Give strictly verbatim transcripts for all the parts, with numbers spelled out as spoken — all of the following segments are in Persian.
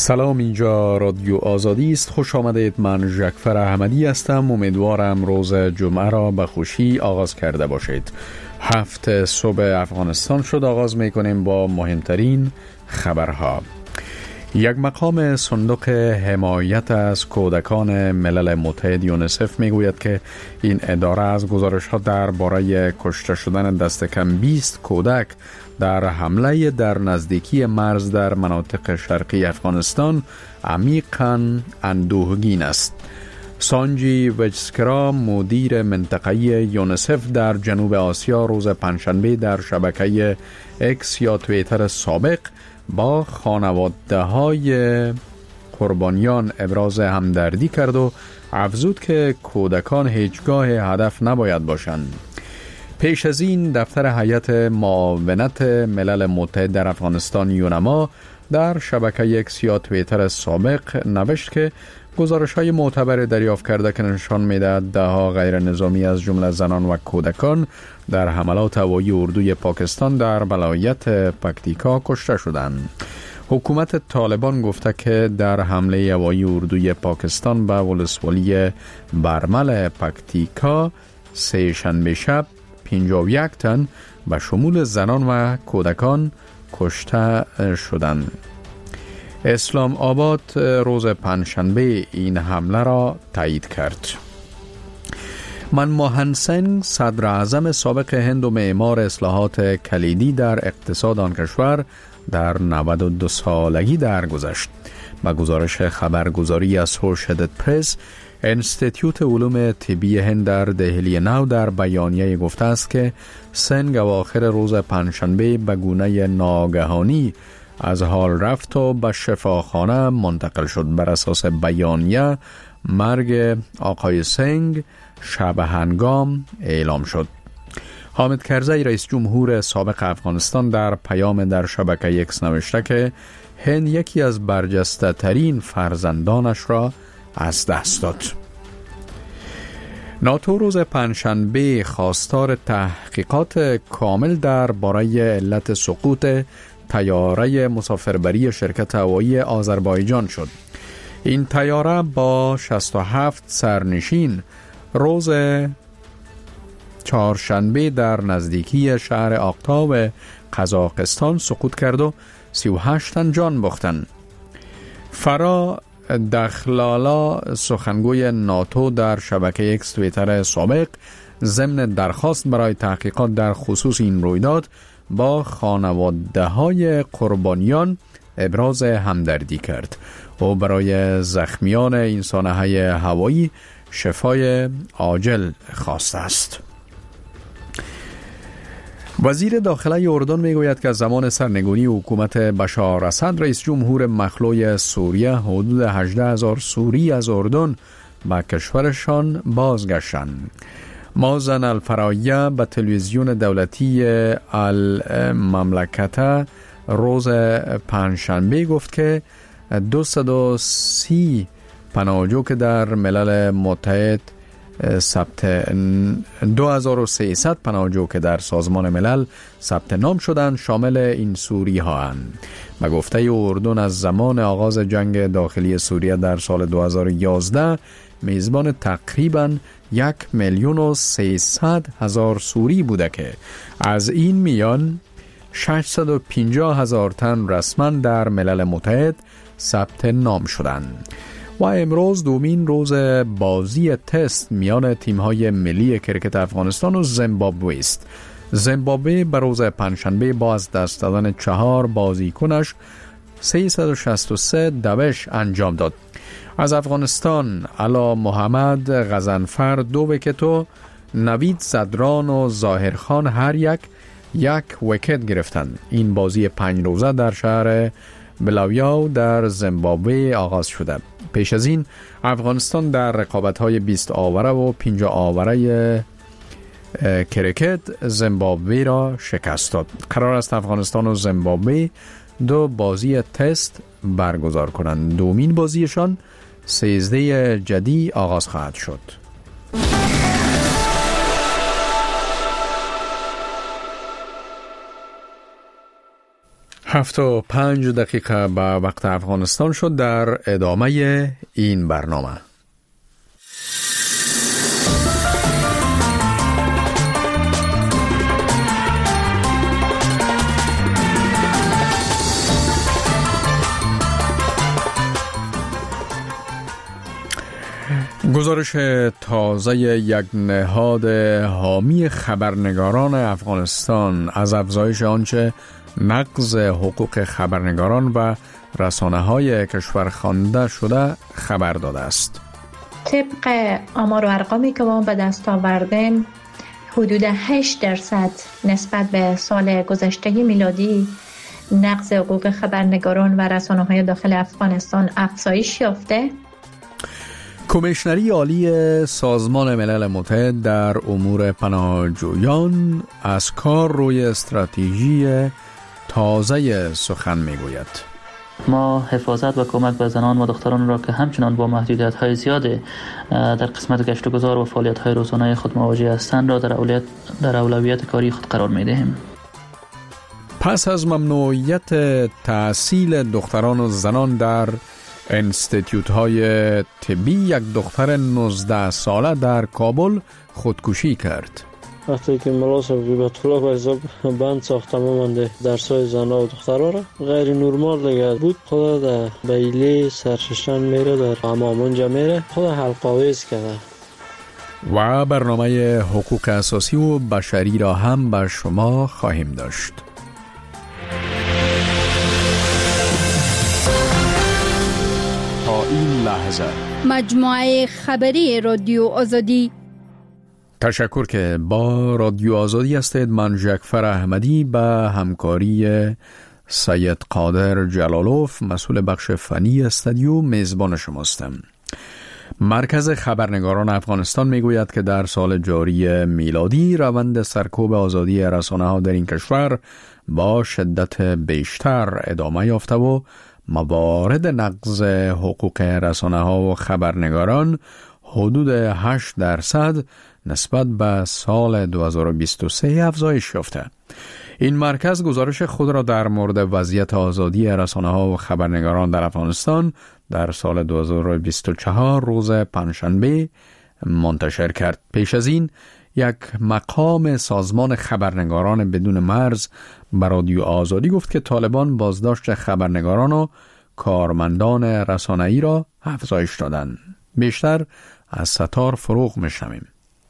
سلام، اینجا رادیو آزادی است. خوش آمدید. من ژکفر احمدی هستم. امیدوارم روز جمعه را به خوشی آغاز کرده باشید. هفت صبح افغانستان شد. آغاز میکنیم با مهمترین خبرها. یک مقام صندوق حمایت از کودکان ملل متحد یونیسف میگوید که این اداره از گزارش‌ها درباره کشته شدن دست کم بیست کودک در حمله در نزدیکی مرز در مناطق شرقی افغانستان عمیقاً اندوهگین است. سانجی وجسکرا، مدیر منطقه‌ای یونیسف در جنوب آسیا، روز پنجشنبه در شبکه اکس یا توییتر سابق با خانواده‌های قربانیان ابراز همدردی کرد و افزود که کودکان هیچگاه هدف نباید باشند. پیش از این دفتر هیئت معاونت ملل متحد در افغانستان یونما در شبکه اکس یا توییتر سابق نوشت که گزارش‌های معتبر دریافت کرده که نشان می‌دهد ده‌ها غیر نظامی از جمله زنان و کودکان در حملات هوایی اردوی پاکستان در ولایت پکتیکا کشته شدند. حکومت طالبان گفته که در حمله هوایی اردوی پاکستان به ولسوالی برمل پکتیکا سه شنبه شب پنجاه و یک تن به شمول زنان و کودکان کشته شدند. اسلام آباد روز پنجشنبه این حمله را تایید کرد. منموهن سینگ، صدر اعظم سابق هند و معمار اصلاحات کلیدی در اقتصاد آن کشور، در نود و دو سالگی درگذشت. با گزارش خبرگزاری اسوشییتد پرس، انستیتیوت علوم طبی هند در دهلی نو در بیانیه گفته است که سینگ اواخر روز پنجشنبه به گونه ناگهانی از حال رفت و به شفاخانه منتقل شد. بر اساس بیانیه مرگ آقای سینگ شب هنگام اعلام شد. حامد کرزی، رئیس جمهور سابق افغانستان، در پیام در شبکه اکس نوشته که هند یکی از برجسته ترین فرزندانش را از دست داد. ناتو روز پنجشنبه خواستار تحقیقات کامل درباره علت سقوط طیاره مسافربری شرکت هوایی آذربایجان شد. این طیاره با شصت و هفت سرنشین روز چهارشنبه در نزدیکی شهر آقتاب قزاقستان سقوط کرد و سی و هشت تن جان باختند. فرا دخلالا، سخنگوی ناتو، در شبکه اکس توییتر سابق ضمن درخواست برای تحقیقات در خصوص این رویداد با خانواده‌های قربانیان ابراز همدردی کرد و برای زخمیان این سانحه هوایی شفای عاجل خواسته است. وزیر داخله اردن میگوید که از زمان سرنگونی حکومت بشار اسد، رئیس جمهور مخلوع سوریه، حدود هجده هزار سوری از اردن به کشورشان بازگشتند. مازن الفرایه به تلویزیون دولتی المملکت روز پنجشنبه گفت که دویست و سی پناهجو که در ملل متحد ثبت دو هزار و سیصد پناهجو که در سازمان ملل ثبت نام شدند شامل این سوری ها اند. به گفته اردن از زمان آغاز جنگ داخلی سوریه در سال دو هزار و یازده میزبان تقریباً یک میلیون و سیصد هزار سوری بوده که از این میان ششصد و پنجاه هزار تن رسما در ملل متحد ثبت نام شدند. و امروز دومین روز بازی تست میان تیم‌های ملی کرکت افغانستان و زیمبابوه است. زیمبابوه به روز پنجشنبه با از دست دادن چهار بازیکنش سیصد و شصت و سه دوش انجام داد. از افغانستان علا محمد غضنفر دو ویکت و نوید صدران و ظاهرخان هر یک یک ویکت گرفتند. این بازی پنج روزه در شهر بلاویاو در زیمبابوه آغاز شده. پیش از این افغانستان در رقابت‌های بیست آوره و پنجاه آوره کرکت زیمبابوه را شکست داد. قرار است افغانستان و زیمبابوه دو بازی تست برگزار کنند. دومین بازیشان سیزده جدی آغاز خواهد شد. هفت و پنج دقیقه به وقت افغانستان شد. در ادامه این برنامه گزارش تازه یک نهاد حامی خبرنگاران افغانستان از افزایش آنچه نقض حقوق خبرنگاران و رسانه‌های کشور خوانده شده خبر داده است. طبق آمار و ارقامی که ما به دست آوردیم، حدود هشت درصد نسبت به سال گذشته میلادی نقض حقوق خبرنگاران و رسانه‌های داخل افغانستان افزایش یافته. کمیشنری عالی سازمان ملل متحد در امور پناهجویان از کار روی استراتژی تازه سخن میگوید. ما حفاظت و کمک به زنان و دختران را که همچنان با محدودیت‌های زیاد در قسمت گشت و گذار و فعالیت‌های روزانه خود مواجه هستند را در اولویت در اولویت کاری خود قرار می‌دهیم. پس از ممنوعیت تحصیل دختران و زنان در انستیتیوت‌های طبی، یک دختر نوزده ساله در کابل خودکشی کرد. وقتی که ملا صاحب غیبت الله به حساب بند ساخته مانده درسای زنها و دخترها را غیر نورمال دیگه بود. خدا در بیلی سرششن میره، در حمام اونجا میره، خدا حلقاویز کرده. و برنامه حقوق اساسی و بشری را هم بر شما خواهیم داشت. تا این لحظه مجموعه خبری رادیو آزادی. تشکر که با رادیو آزادی هستید. من جعفر احمدی به همکاری سید قادر جلالوف مسئول بخش فنی استودیو میزبان شماستم. مرکز خبرنگاران افغانستان میگوید که در سال جاری میلادی روند سرکوب آزادی رسانه‌ها در این کشور با شدت بیشتر ادامه یافته و موارد نقض حقوق رسانه‌ها و خبرنگاران حدود هشت درصد نسبت به سال دو هزار و بیست و سه افزایش یافته. این مرکز گزارش خود را در مورد وضعیت آزادی رسانه‌ها و خبرنگاران در افغانستان در سال دو هزار و بیست و چهار روز پنجشنبه منتشر کرد. پیش از این یک مقام سازمان خبرنگاران بدون مرز به رادیو آزادی گفت که طالبان بازداشت خبرنگاران و کارمندان رسانه‌ای را افزایش دادند. بیشتر از ستار فروغ میشنویم.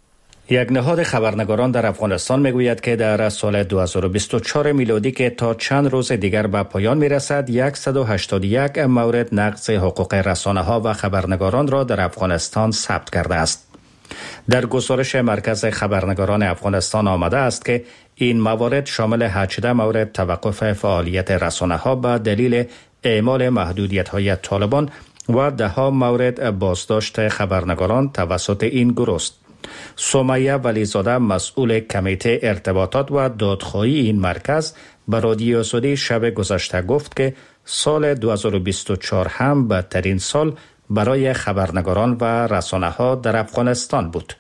یک نهاد خبرنگاران در افغانستان میگوید که در سال دو هزار و بیست و چهار میلادی که تا چند روز دیگر به پایان میرسد، صد و هشتاد و یک مورد نقض حقوق رسانه‌ها و خبرنگاران را در افغانستان ثبت کرده است. در گزارش مرکز خبرنگاران افغانستان آمده است که این موارد شامل هجده مورد توقف فعالیت رسانه‌ها به دلیل اعمال محدودیت‌های طالبان و ده ها مورد بازداشت خبرنگاران توسط این گروه است. سمیه ولیزاده مسئول کمیته ارتباطات و دادخواهی این مرکز به رادیو آزادی شب گذشته گفت که سال دو هزار و بیست و چهار هم بدترین سال برای خبرنگاران و رسانه‌ها در افغانستان بود.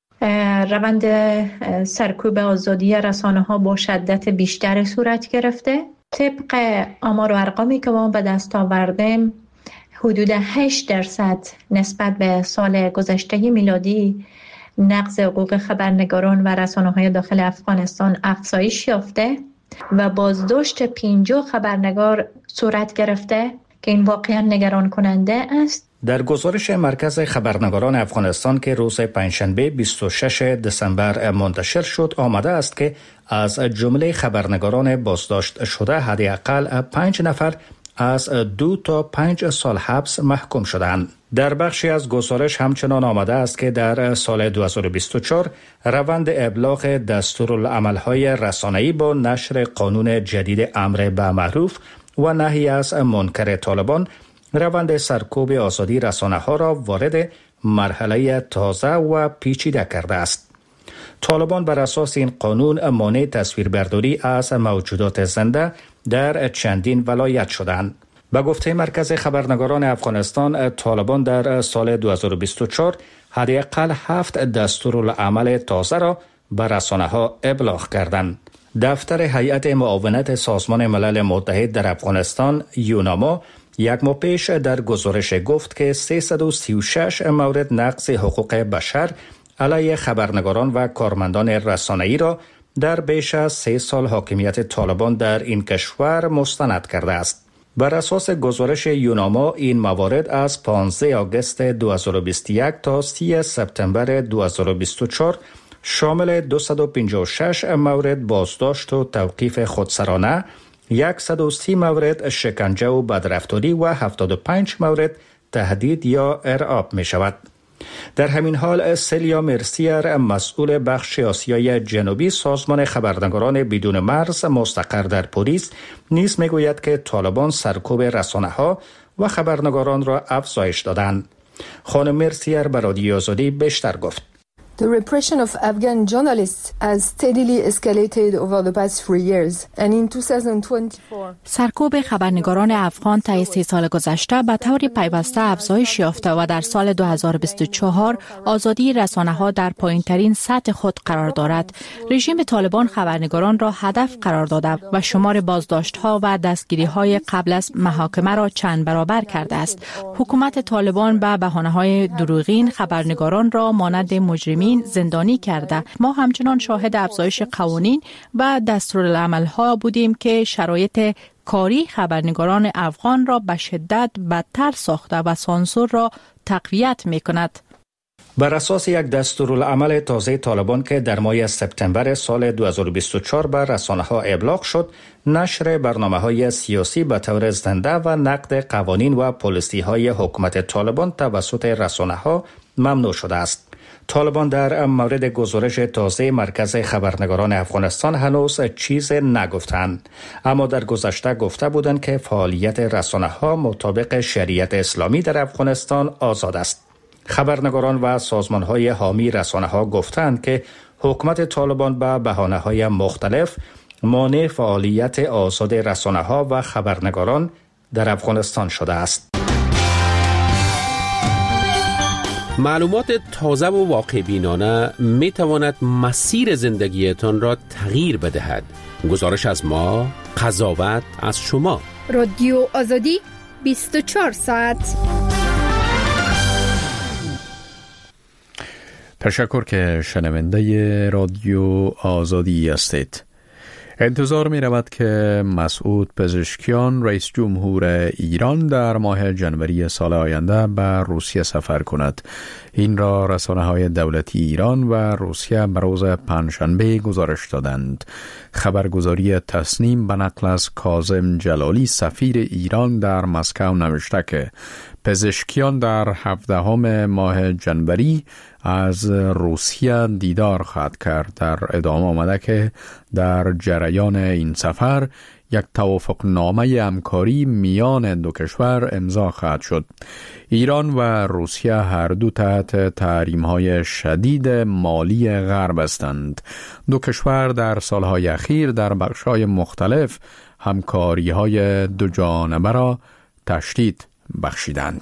روند سرکوب آزادی رسانه‌ها با شدت بیشتر صورت گرفته. طبق آمار و ارقامی که ما به دست آوردیم، حدود هشت درصد نسبت به سال گذشته میلادی نقض حقوق خبرنگاران و رسانه‌های داخل افغانستان افزایش یافته و بازداشت پنجاه خبرنگار صورت گرفته که این واقعا نگران کننده است. در گزارش مرکز خبرنگاران افغانستان که روز پنجشنبه بیست و ششم دسامبر منتشر شد آمده است که از جمله خبرنگاران بازداشت شده حداقل پنج نفر از دو تا پنج سال حبس محکوم شدند. در بخشی از گزارش همچنان آمده است که در سال دو هزار و بیست و چهار روند ابلاغ دستورالعمل‌های رسانه‌ای با نشر قانون جدید امر به معروف و نهی از منکر طالبان روند سرکوب آزادی رسانه‌ها را وارد مرحله تازه و پیچیده کرده است. طالبان بر اساس این قانون مانع تصویربرداری از موجودات زنده در چندین ولایت شدند. به گفته مرکز خبرنگاران افغانستان، طالبان در سال دو هزار و بیست و چهار حداقل هفت دستورالعمل تازه را به رسانه‌ها ابلاغ کردند. دفتر هیئت معاونت سازمان ملل متحد در افغانستان یوناما یک ماه پیش در گزارش گفت که سیصد و سی و شش مورد نقض حقوق بشر علیه خبرنگاران و کارمندان رسانه‌ای را در بیش از سه سال حاکمیت طالبان در این کشور مستند کرده است. بر اساس گزارش یوناما این موارد از پانزده آگوست دو هزار و بیست و یک تا سی سپتامبر دو هزار و بیست و چهار شامل دویست و پنجاه و شش مورد بازداشت و توقیف خودسرانه، صد و سی مورد شکنجه و بدرفتاری و هفتاد و پنج مورد تهدید یا ارعاب می شود. در همین حال سلیا مرسیر مسئول بخش آسیای جنوبی سازمان خبرنگاران بدون مرز مستقر در پاریس نیز می گوید که طالبان سرکوب رسانه ها و خبرنگاران را افزایش دادند. خانم مرسیر به رادیو آزادی بیشتر گفت. The repression of Afghan journalists has steadily escalated over the past three years and in twenty twenty-four سرکوب خبرنگاران افغان طی سه سال گذشته به طور پیوسته افزایش یافته و در سال دو هزار و بیست و چهار آزادی رسانه‌ها در پایین‌ترین سطح خود قرار دارد. رژیم طالبان خبرنگاران را هدف قرار داده و شمار بازداشت‌ها و دستگیری‌های قبل از محاکمه را چند برابر کرده است. حکومت طالبان به بهانه‌های دروغین خبرنگاران را مانند مجرمین زندانی کرده. ما همچنان شاهد افزایش قوانین و دستورالعمل‌ها بودیم که شرایط کاری خبرنگاران افغان را به شدت بدتر ساخته و سانسور را تقویت می‌کند. بر اساس یک دستورالعمل تازه طالبان که در ماه سپتامبر سال دو هزار و بیست و چهار بر رسانه‌ها ابلاغ شد، نشر برنامه‌های سیاسی به طور زنده و نقد قوانین و پالیسی‌های حکومت طالبان توسط رسانه‌ها ممنوع شده است. طالبان در مورد گزارش تازه مرکز خبرنگاران افغانستان هنوز چیز نگفتند، اما در گذشته گفته بودند که فعالیت رسانه‌ها مطابق شریعت اسلامی در افغانستان آزاد است. خبرنگاران و سازمان‌های حامی رسانه‌ها گفتند که حکومت طالبان به بهانه‌های مختلف مانع فعالیت آزاد رسانه‌ها و خبرنگاران در افغانستان شده است. معلومات تازه و واقع بینانه می تواند مسیر زندگیتان را تغییر بدهد. گزارش از ما، قضاوت از شما. رادیو آزادی بیست و چهار ساعت. تشکر که شنونده رادیو آزادی هستید. انتظار می رود که مسعود پزشکیان رئیس جمهور ایران در ماه جنوری سال آینده به روسیه سفر کند. این را رسانه‌های دولتی ایران و روسیه به روز پنجشنبه گزارش دادند. خبرگزاری تسنیم به نقل از کاظم جلالی سفیر ایران در مسکو نوشته که پزشکیان در هفدهم ماه جنوری از روسیه دیدار خواهد کرد. در ادامه آمده که در جریان این سفر یک توافق نامه همکاری میان دو کشور امضا خواهد شد. ایران و روسیه هر دو تحت تحریم‌های شدید مالی غرب هستند. دو کشور در سالهای اخیر در بخش‌های مختلف همکاری‌های دو جانبه را تشدید بخشیدند.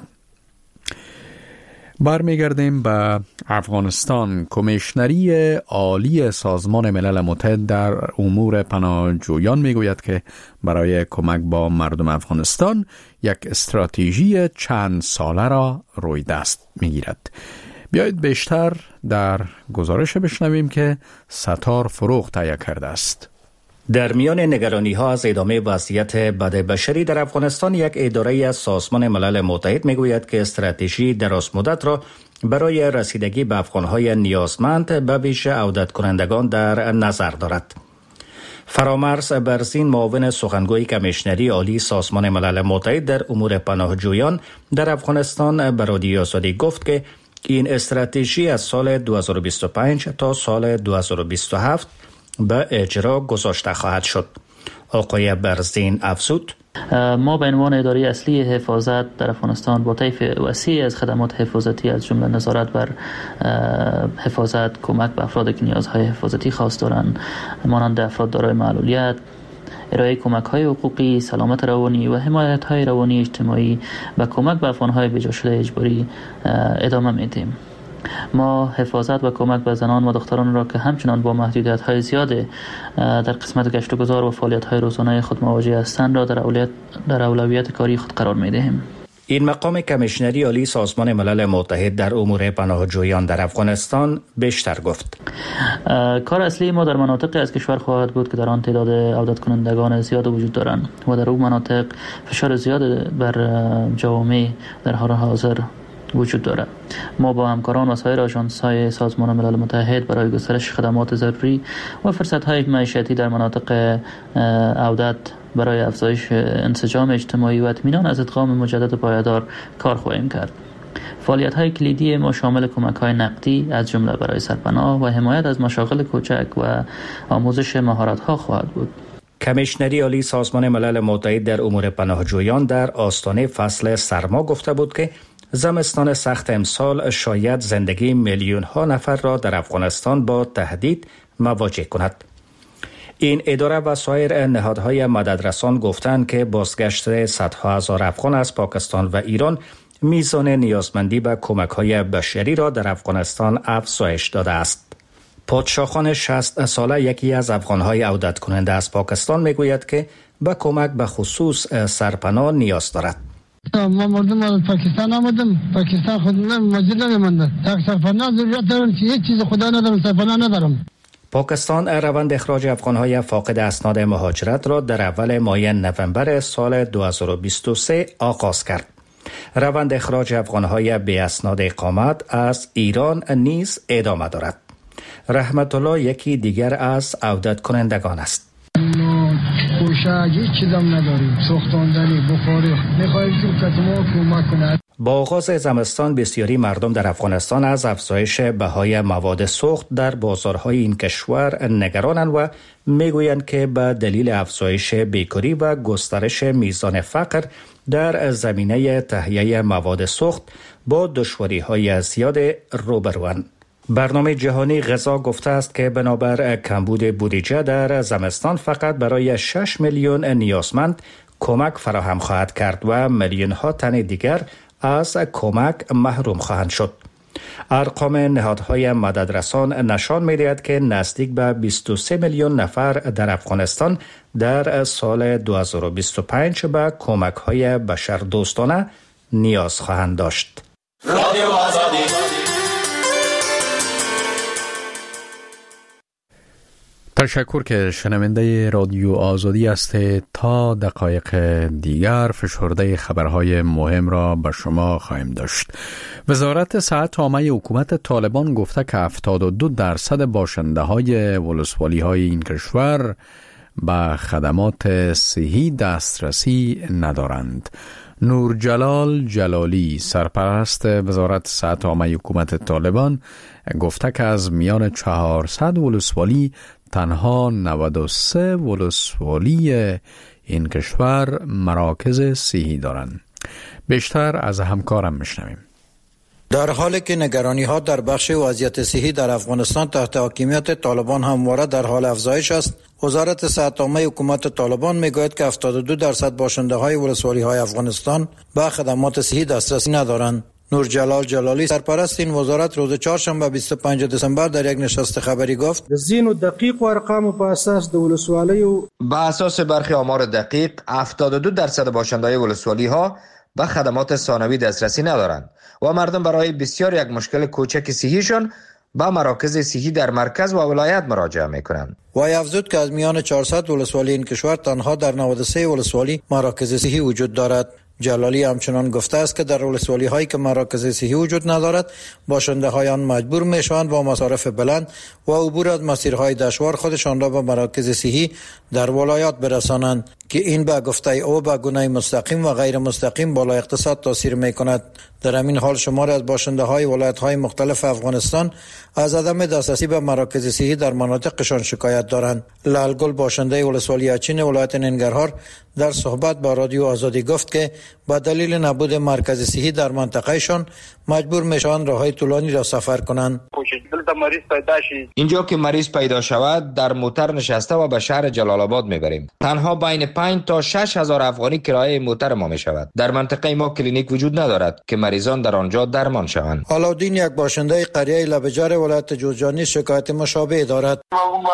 برمیگردیم به افغانستان. کمیشنری عالی سازمان ملل متحد در امور پناهجویان میگوید که برای کمک با مردم افغانستان یک استراتژی چند ساله را روی دست میگیرد. بیایید بیشتر در گزارش بشنویم که ستار فروغ تهیه کرده است. در میان نگرانی ها از ادامه وضعیت بد بشری در افغانستان، یک اداره از سازمان ملل متحد میگوید که استراتژی دراز مدت را برای رسیدگی به افغانهای نیازمند به ویژه عودت کنندگان در نظر دارد. فرامرز برزین، معاون سخنگوی کمیشنری عالی سازمان ملل متحد در امور پناهجویان در افغانستان به رادیو آزادی گفت که این استراتژی از سال دو هزار و بیست و پنج تا سال دو هزار و بیست و هفت به اجرا گذاشته خواهد شد. آقای برزین افزود: ما به عنوان اداره اصلی حفاظت در افغانستان با طیف وسیع از خدمات حفاظتی از جمله نظارت بر حفاظت، کمک به افراد که نیازهای حفاظتی خاص دارند مانند افراد دارای معلولیت، ارائه کمک‌های حقوقی، سلامت روانی و حمایت‌های روانی اجتماعی و کمک به افغان‌های بجا شده اجباری ادامه میدیم. ما حفاظت و کمک به زنان و دختران را که همچنان با محدودیت‌های زیاد در قسمت گشت و گذار و فعالیت‌های روزانه خود مواجه هستند را در اولویت در اولویت کاری خود قرار می‌دهیم. این مقام کمیشنری عالی سازمان ملل متحد در امور پناهجویان در افغانستان بیشتر گفت. کار اصلی ما در مناطقی از کشور خواهد بود که در آن تعداد عودت کنندگان زیاد وجود دارند و در اون مناطق فشار زیاد بر جوامع در حال حاضر وجود دارد. ما با همکاران و سایر آژانس‌های سازمان ملل متحد برای گسترش خدمات ضروری و فرصت‌های معیشتی در مناطق عودت برای افزایش انسجام اجتماعی و اطمینان از ادغام مجدد پایدار کار خواهیم کرد. فعالیت‌های کلیدی ما شامل کمک‌های نقدی از جمله برای سرپناه و حمایت از مشاغل کوچک و آموزش مهارت‌ها خواهد بود. کمیشنری عالی سازمان ملل متحد در امور پناهجویان در آستانه فصل سرما گفته بود که زمستان سخت امسال شاید زندگی میلیون ها نفر را در افغانستان با تهدید مواجه کند. این اداره و سایر نهادهای مددرسان گفتند که بازگشت صدها هزار افغان از پاکستان و ایران میزان نیازمندی به کمک‌های بشری را در افغانستان افزایش داده است. پادشاهخان شصت ساله یکی از افغان‌های عودت کننده از پاکستان میگوید که به کمک به خصوص سرپناه نیاز دارد. ما مردم از پاکستان آمدم، پاکستان خود مجید نمیمانده. تا سرپناه ضرورت دارم که هیچ چیز خدا ندارم، سرپناه ندارم. پاکستان روند اخراج افغان‌های فاقد اسناد مهاجرت را در اول ماه نوامبر سال دو هزار و بیست و سه آغاز کرد. روند اخراج افغان‌های بی اسناد اقامت از ایران نیز ادامه دارد. رحمت الله یکی دیگر از عودت کنندگان است. پوشاک هیچ چیزم نداریم، سوختاندنی بخاری می‌خوایم که ما کمک کند. با آغاز زمستان بسیاری مردم در افغانستان از افزایش بهای مواد سوخت در بازارهای این کشور نگرانند و میگویند که به دلیل افزایش بیکاری و گسترش میزان فقر در زمینه تهیه مواد سوخت با دشواری‌های زیاد روبروند. برنامه جهانی غذا گفته است که بنابر کمبود بودجه در زمستان فقط برای شش میلیون نیازمند کمک فراهم خواهد کرد و میلیون ها تن دیگر از کمک محروم خواهند شد. ارقام نهادهای مددرسان نشان می‌دهد که نزدیک به بیست و سه میلیون نفر در افغانستان در سال دو هزار و بیست و پنج به کمک‌های بشردوستانه نیاز خواهند داشت. رادیو آزادی. تشکر که شنونده رادیو آزادی هستید. تا دقایق دیگر فشرده خبرهای مهم را به شما خواهیم داشت. وزارت صحت عامه حکومت طالبان گفته که هفتاد و دو درصد باشنده های ولسوالی های این کشور به خدمات صحی دسترسی ندارند. نور جلال جلالی سرپرست وزارت صحت عامه حکومت طالبان گفته که از میان چهارصد ولسوالی تنها نود و سه ولسوالی این کشور مراکز صحی دارند. بیشتر از همکارم میشنویم. در حالی که نگرانی ها در بخش وضعیت صحی در افغانستان تحت حاکمیت طالبان همواره در حال افزایش است، وزارت صحت عامه حکومت طالبان میگوید که هفتاد و دو درصد باشنده های ولسوالی های افغانستان به خدمات صحی دسترسی ندارند. نور جلال جلالی سرپرست این وزارت روز چهارشنبه بیست و پنج دسامبر در یک نشست خبری گفت: زین و دقیق و ارقام په اساس د ولسوالی و با اساس برخی آمار دقیق هفتاد و دو درصد باشنده‌های ولسوالی ها به خدمات ثانوی دسترسی ندارند و مردم برای بسیار یک مشکل کوچک صحیشان به مراکز صحی در مرکز و ولایت مراجعه میکنند. وی افزود که از میان چهارصد ولسوالی این کشور تنها در نود و سه ولسوالی مراکز صحی وجود دارد. جلالی همچنان گفته است که در ولسوالی هایی که مراکز صحی وجود ندارد، باشنده های آن مجبور می شوند با مصارف بلند و عبور از مسیرهای دشوار خودشان را به مراکز صحی در ولایات برسانند که این به گفته او به گونه مستقیم و غیر مستقیم بالا اقتصاد تاثیر می کند. در همین حال شمار از باشنده های ولایت های مختلف افغانستان از عدم دسترسی به مراکز صحی در مناطقشان شکایت دارند. لالگل باشنده ولسوالی اچین ولایت ننگرهار در صحبت با رادیو آزادی گفت که با دلیل نبود مرکز صحی در منطقهشان مجبور میشوند راههای طولانی را سفر کنند. اینجا که مریض پیدا شود در موتر نشسته و به شهر جلال آباد میبریم. تنها بین پنج تا شش هزار افغانی کرایه موتر ما میشود. در منطقه ما کلینیک وجود ندارد که مریضان در آنجا درمان شوند. علاءالدین یک باشنده قریه لبجر ولایت جوزجانی شکایت مشابه دارد.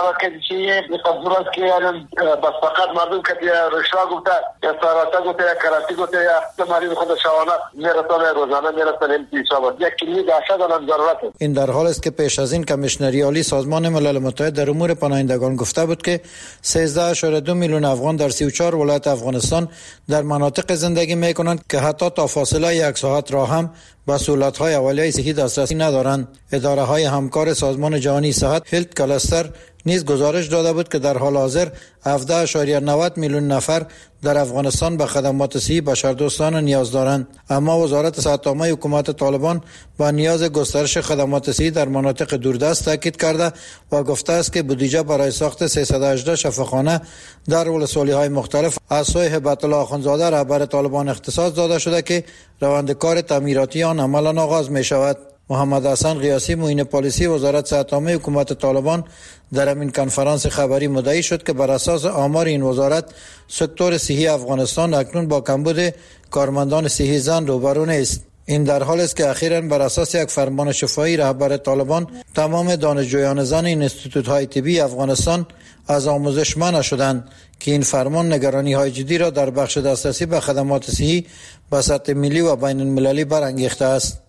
فقط مردم که رشته گفته یا سراسه گفته یا کراتی گفته یا مریض خود شوانه میرسانه روزانه میرسانه انتشابات یک کلینیک اشد الان ضرورت است. این در حال است که پیش از این کمیشنری عالی سازمان ملل متحد در امور پناهندگان گفته بود که سیزده اشاره دو میلیون افغان در سی و چهار ولایت افغانستان در مناطق زندگی میکنند که حتی تا فاصله یک ساعت راه هم به سهولت‌های اولیه صحی دسترسی ندارند. اداره‌های همکار سازمان جهانی صحت هلت کلاستر نیز گزارش داده بود که در حال حاضر هفده اشاره نود میلیون نفر در افغانستان به خدمات صحی بشردوستانه نیاز دارند. اما وزارت صحت عامه حکومت طالبان با نیاز گسترش خدمات صحی در مناطق دوردست تاکید کرده و گفته است که بودجه برای ساخت سیصد و هجده شفاخانه در ولسوالی‌های مختلف از سوی هبت الله آخوندزاده رهبر طالبان اختصاص داده شده که روند کار تعمیراتی آن عملاً آغاز می شود. محمد حسن قیاسی معین پالیسی وزارت صحت عامه حکومت طالبان در این کنفرانس خبری مدعی شد که بر اساس آمار این وزارت سکتور صحی افغانستان اکنون با کمبود کارمندان صحی زن روبرو نیست. این در حال است که اخیراً بر اساس یک فرمان شفاهی رهبر طالبان تمام دانشجویان زن این انستیتوت‌های طبی افغانستان از آموزش منع شدند که این فرمان نگرانی‌های جدی را در بخش دسترسی به خدمات صحی به سطح ملی و بین المللی برانگیخته است.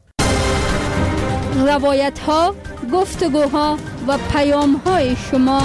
روایت ها، گفتگوها و پیام های شما.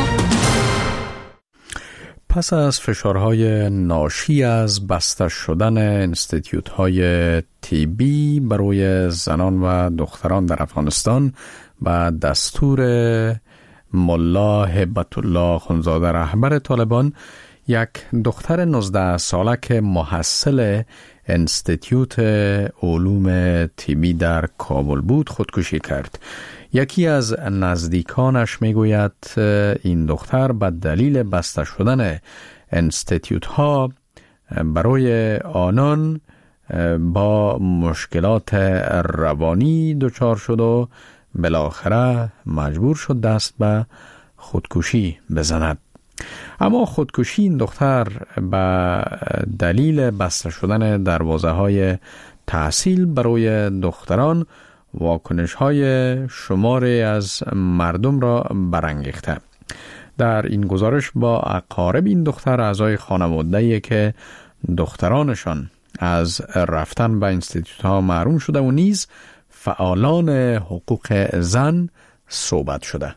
پس از فشارهای ناشی از بسته شدن انستیتیوت های تیبی برای زنان و دختران در افغانستان و دستور ملا هبت الله آخوندزاده رهبر طالبان، یک دختر نوزده ساله که محصل انستیتیوت علوم طبی در کابل بود خودکشی کرد. یکی از نزدیکانش میگوید این دختر به دلیل بسته شدن انستیتیوت ها برای آنان با مشکلات روانی دچار شد و بالاخره مجبور شد دست به خودکشی بزند. اما خودکشی این دختر به دلیل بسته شدن دروازه های تحصیل برای دختران واکنش های شماری از مردم را برانگیخته. در این گزارش با اقارب این دختر، اعضای خانواده‌ای که دخترانشان از رفتن به انستیتوت ها محروم شده و نیز فعالان حقوق زن صحبت شده.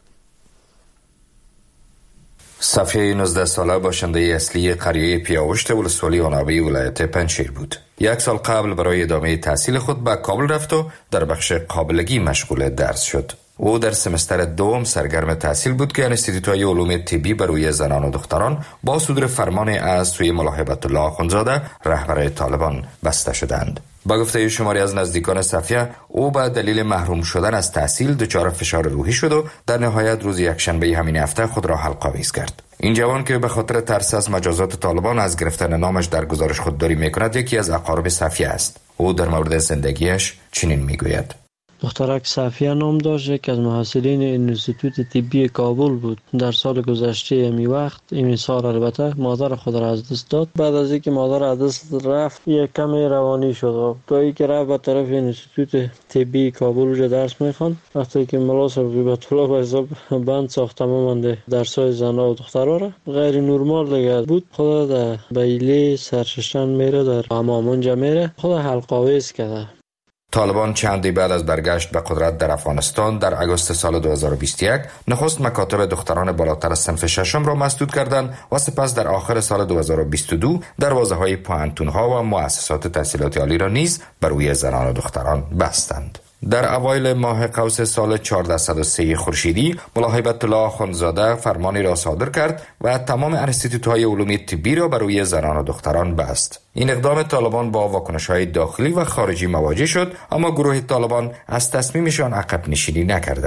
صفیه نوزده ساله باشنده اصلی قریه پیاوشت ولسوالی آنابی ولایت پنجشیر بود. یک سال قبل برای ادامه تحصیل خود به کابل رفت و در بخش قابلگی مشغول درس شد. او در سمستر دوم سرگرم تحصیل بود که انستیتوت‌های علوم طبی برای زنان و دختران با صدور فرمان از سوی ملا هبت الله آخوندزاده رهبر طالبان بسته شدند. با گفته شماری از نزدیکان صفیه، او به دلیل محروم شدن از تحصیل دچار فشار روحی شد و در نهایت روز یکشنبه همین هفته خود را حلق‌آویز کرد. این جوان که به خاطر ترس از مجازات طالبان از گرفتن نامش در گزارش خودداری می‌کند، یکی از اقارب صفیه است. او در مورد زندگیش چنین می‌گوید: دخترک صفیه نام داشت، یک از محصلین انستیتوت طبی کابل بود. در سال گذشته امی وقت امی سال البته مادر خود را از دست داد. بعد از اینکه مادر از دست رفت یک کمی روانی شد. تا که رفت به طرف انستیتوت طبی کابل رو درس میخوان. وقتی که ملا صاحب هبت الله به حساب بند ساخت تماما درسای زنا و دخترها را غیر نرمال دیگه بود. خود در بیلی سرششن میره، در حمام اونجا میره، خود حلق‌آویز کرده. طالبان چندی بعد از برگشت به قدرت در افغانستان در اگست سال دو هزار و بیست و یک نخست مکاتب دختران بالاتر از صنف ششم را مسدود کردند و سپس در آخر سال دو هزار و بیست و دو دروازه‌های پوهنتون‌ها و مؤسسات تحصیلات عالی را نیز بر روی زنان و دختران بستند. در اوایل ماه قوس سال چهارصد و سه خورشیدی ملا هبت الله آخوندزاده فرمانی را صادر کرد و تمام انستیتوت‌های علوم طبی را بر روی زنان و دختران بست. این اقدام طالبان با واکنش‌های داخلی و خارجی مواجه شد، اما گروه طالبان از تصمیمشان عقب نشینی نکردند.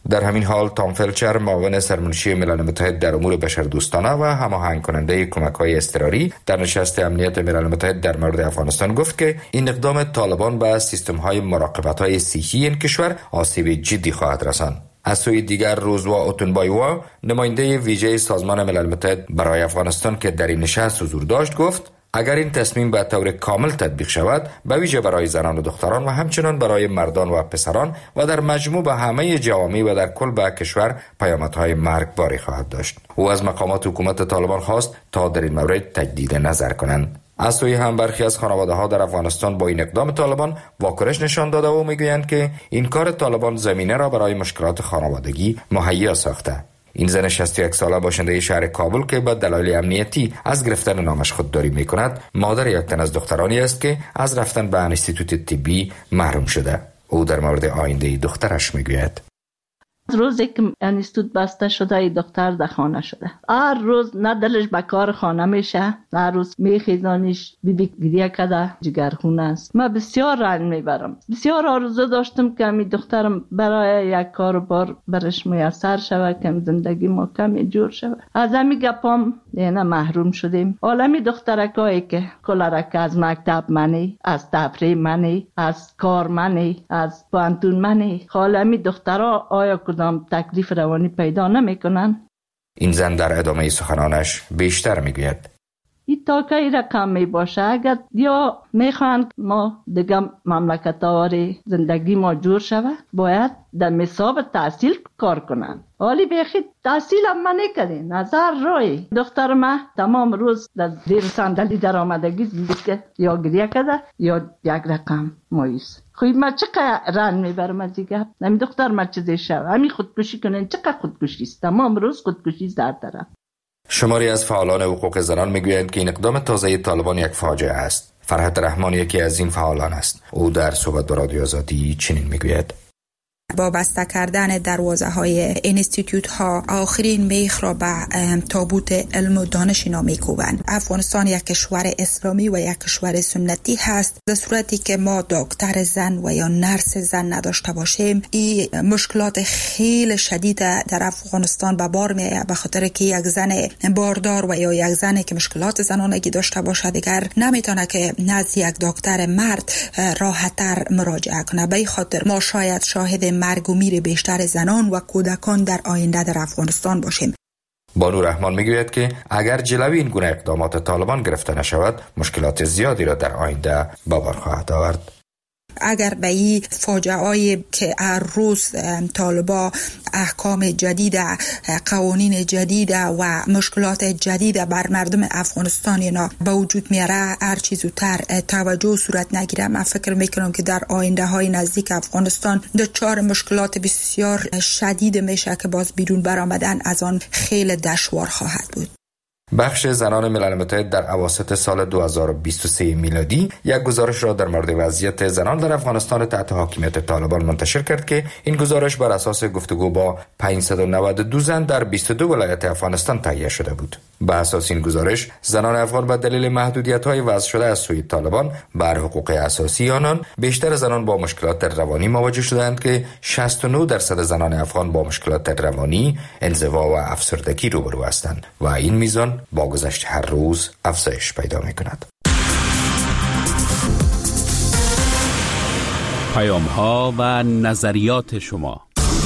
در همین حال تام فلچر معاون سرمنشی ملل متحد در امور بشردوستانه و هماهنگ کننده کمک‌های اضطراری در نشست امنیت ملل متحد در مورد افغانستان گفت که این اقدام طالبان به سیستم‌های مراقبت‌های صحی این کشور آسیب جدی خواهد رساند. از سوی دیگر روزوا اوتونبایوا نماینده ویژه سازمان ملل متحد برای افغانستان که در این نشست حضور داشت گفت اگر این تصمیم به طور کامل تطبیق شود به ویژه برای زنان و دختران و همچنین برای مردان و پسران و در مجموع به همه جوامع و در کل به کشور پیامدهای مرگباری خواهد داشت. او از مقامات حکومت طالبان خواست تا در این مورد تجدید نظر کنند. از سوی هم برخی از خانواده ها در افغانستان با این اقدام طالبان واکنش نشان داده و میگویند که این کار طالبان زمینه را برای مشکلات خانوادگی مهیا ساخته. این زن شصت و یک ساله باشنده شهر کابل که به دلایل امنیتی از گرفتن نامش خودداری میکند مادر یک تن از دخترانی است که از رفتن به انستیتوت طبی محروم شده. او در مورد آینده دخترش میگوید روزی که انستیتوت بسته شده ای دختر در خانه شده، هر روز نه دلش به کار خانه میشه، هر روز میخیزانیش بیبی گریه کده جگرخونه است. من بسیار رنج میبرم، بسیار آرزو داشتم که می دخترم برای یک کار بار برش میسر شود که زندگی ما کمی جور شود. از همین گپام نه محروم شدیم. عالمی دخترکایی که کلارک از مکتب منی، از تفریح منی، از کار منی، از پانتون منی، عالمی دخترها آیا کدام تکلیف روانی پیدا نمی کنن؟ این زن در ادامه سخنانش بیشتر میگوید این تاکه ای رقم می باشه. اگر یا میخوان ما دیگه مملکت آوری زندگی ما جور شوه باید در مساب تحصیل کار کنن. حالی بیخی تحصیل هم من نکردی نظر روی دختر ما تمام روز در زیر صندلی در آمدگی زندگی یا گریه کده یا یک رقم مایوس. خوی ما چقدر رنج میبرم از دیگه نمی دختر ما چیزی شد همین خودکشی کنن. چقدر خودکشی است؟ تمام روز خودکشی در طرف. شماری از فعالان حقوق زنان میگویند که این اقدام تازه طالبان یک فاجعه است. فرحت رحمان یکی از این فعالان است. او در صحبت با رادیو آزادی چنین میگوید با بسته کردن دروازه های انستیتوت ها آخرین میخ را به تابوت علم و دانش اینا میکوبند. افغانستان یک کشور اسلامی و یک کشور سنتی هست. در صورتی که ما دکتر زن و یا نرس زن نداشته باشیم این مشکلات خیلی شدید در افغانستان به بار میآید، به خاطر که یک زن باردار و یا یک زنی که مشکلات زنانگی داشته باشه دیگر نمیتونه که نزد یک دکتر مرد راحت‌تر مراجعه کنه. به این خاطر ما شاید شاهد مرگ و میر بیشتر زنان و کودکان در آینده در افغانستان باشیم. بانو رحمان میگوید که اگر جلوی این گونه اقدامات طالبان گرفته نشود مشکلات زیادی را در آینده به بار خواهد آورد. اگر به این فاجعه‌ای که هر روز طالبا احکام جدید، قوانین جدید و مشکلات جدید بر مردم افغانستان اینا به وجود میاره هر چیز زودتر توجه صورت نگیره، من فکر میکنم که در آینده های نزدیک افغانستان دچار مشکلات بسیار شدید میشه که باز بیرون برآمدن از آن خیلی دشوار خواهد بود. بخش زنان ملل متحد در اواسط سال دو هزار و بیست و سه میلادی یک گزارش را در مورد وضعیت زنان در افغانستان تحت حاکمیت طالبان منتشر کرد که این گزارش بر اساس گفتگو با پانصد و نود و دو زن در بیست و دو ولایت افغانستان تهیه شده بود. بر اساس این گزارش زنان افغان به دلیل محدودیت‌های وضع شده از سوی طالبان بر حقوق اساسی آنان، بیشتر زنان با مشکلات روانی مواجه شدند که شصت و نه درصد زنان افغان با مشکلات روانی، انزوا و افسردگی روبرو هستند و این میزان با گذشت هر روز افزایش پیدا می‌کند. پیام‌ها و نظریات شما.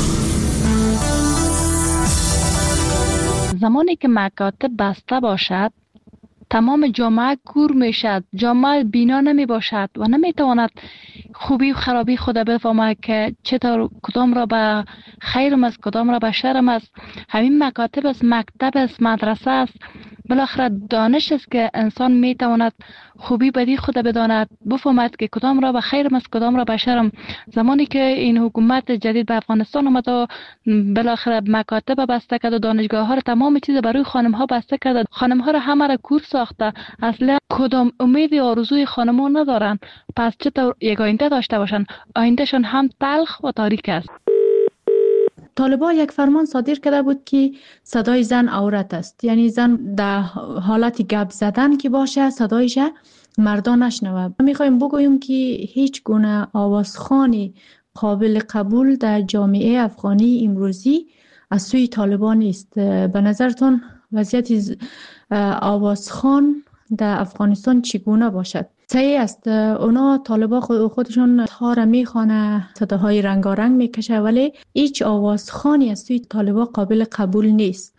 زمانی که مکاتب بسته باشد تمام جامعه کور می شد، جامعه بینا نمی باشد و نمی تواند خوبی و خرابی خود بفهمد که چطور کدام را به خیرم است کدام را به شرم است. همین مکاتب است، مکتب است، مدرسه است، بالاخره دانش است که انسان می تواند خوبی بدی خود بداند، بفهمد که کدام را به خیرم است کدام را به شرم. زمانی که این حکومت جدید به افغانستان آمد و بالاخره مکاتب بسته کرد و دانشگاه ها را تمام چیز برای خانم ها بسته کرد، خانم ها را همه را کور ساخته، اصلا کدام امید و آرزوی خانم ها ندارن، پس چطور یک آینده داشته باشن؟ آیندهشان هم تلخ و تاریک است. طالبان یک فرمان صادر کرده بود که صدای زن عورت است، یعنی زن در حالت گپ زدن که باشه صدایش مردان نشنوه. میخوایم بگوییم که هیچ گونه آوازخوانی قابل قبول در جامعه افغانی امروزی از سوی طالبان است. به نظرتون وضعیت آوازخوان در افغانستان چگونه باشد؟ صحیح است اونا طالبا خودشون تار میخوانه، صداهای رنگارنگ میکشه، ولی هیچ آوازخوانی از سوی طالبا قابل قبول نیست.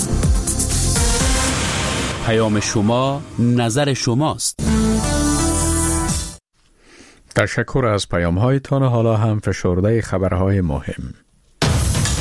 پیام شما، نظر شماست. تشکر از پیام هایتان. حالا هم فشرده خبرهای مهم.